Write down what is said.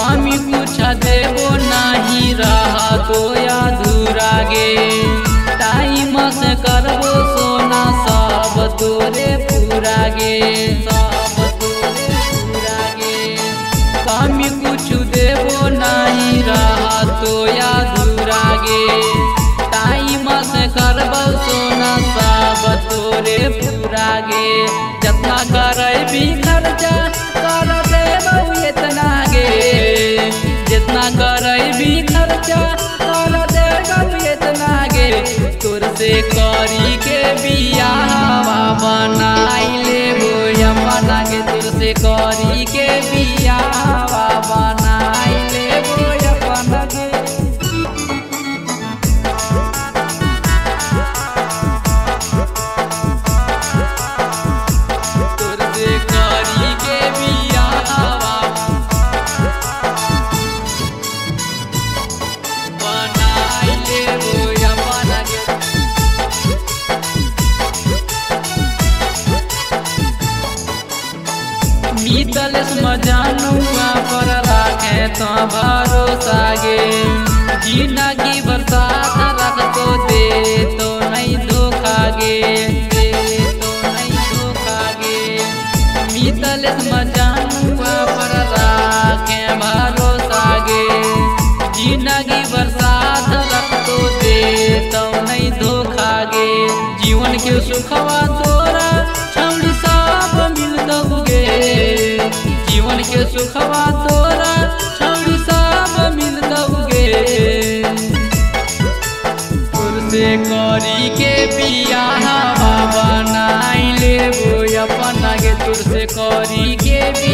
कमी कुछ देबो नहीं रहा तो अधूरा गे। टाइम से करबो सोना सब तोरे पूरा गे, सब तोरे पूरा गे। कमी कुछ देबो नहीं रहा तो अधूरा गे। टाइम से करबो सोना सब तोरे पूरा गे। जितना करे भी खर्चा कर देबो इतना गे। जितना करे भी खर्चा कर देबो इतना गे। तोर से करी के बियाहवा बनाई लेबो अपना गे। तोर से करी के बियाहवा बनाई लेबो अपना गे। मितलेश मजानुआ पर राखे तो भरोसा गे। जिंदगी बरसात रख तो दे तो नहीं धोखा गे, दे तो नहीं धोखा गे। मितलेश मजानुआ पर राखे भरोसा गे। जिंदगी बरसात रख तो दे तो नहीं धोखा गे। जीवन के सुखवा तोरा छौड़ी सब मिलतौ गे। जीवन के सुखवा तोरा छौड़ी सब मिलतौ गे। तोर से करी के बियाहवा बनाई लेबो अपना गे। तोर से करी के